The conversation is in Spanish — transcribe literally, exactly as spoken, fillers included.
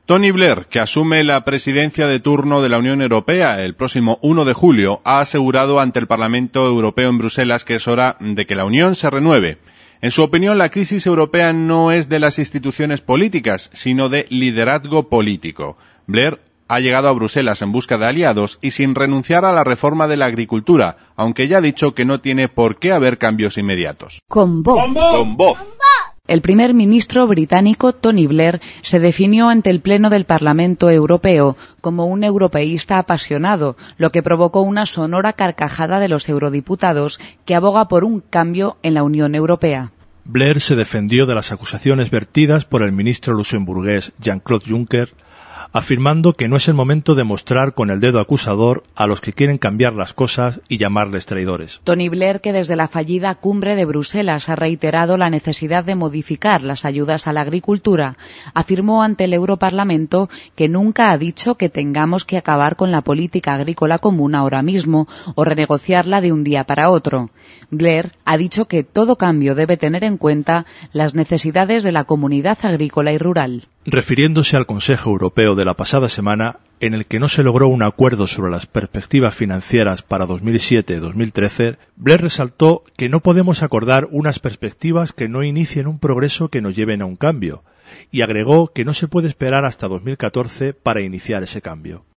Tony Blair, que asume la presidencia de turno de la Unión Europea el próximo uno de julio, ha asegurado ante el Parlamento Europeo en Bruselas que es hora de que la Unión se renueve. En su opinión, la crisis europea no es de las instituciones políticas, sino de liderazgo político. Blair ha llegado a Bruselas en busca de aliados y sin renunciar a la reforma de la agricultura, aunque ya ha dicho que no tiene por qué haber cambios inmediatos. Con voz. Con voz. Con voz. El primer ministro británico Tony Blair se definió ante el Pleno del Parlamento Europeo como un europeísta apasionado, lo que provocó una sonora carcajada de los eurodiputados que aboga por un cambio en la Unión Europea. Blair se defendió de las acusaciones vertidas por el ministro luxemburgués Jean-Claude Juncker, afirmando que no es el momento de mostrar con el dedo acusador a los que quieren cambiar las cosas y llamarles traidores. Tony Blair, que desde la fallida cumbre de Bruselas ha reiterado la necesidad de modificar las ayudas a la agricultura, afirmó ante el Europarlamento que nunca ha dicho que tengamos que acabar con la política agrícola común ahora mismo o renegociarla de un día para otro. Blair ha dicho que todo cambio debe tener en cuenta las necesidades de la comunidad agrícola y rural. Refiriéndose al Consejo Europeo de la pasada semana, en el que no se logró un acuerdo sobre las perspectivas financieras para dos mil siete a dos mil trece, Blair resaltó que no podemos acordar unas perspectivas que no inicien un progreso que nos lleven a un cambio, y agregó que no se puede esperar hasta dos mil catorce para iniciar ese cambio.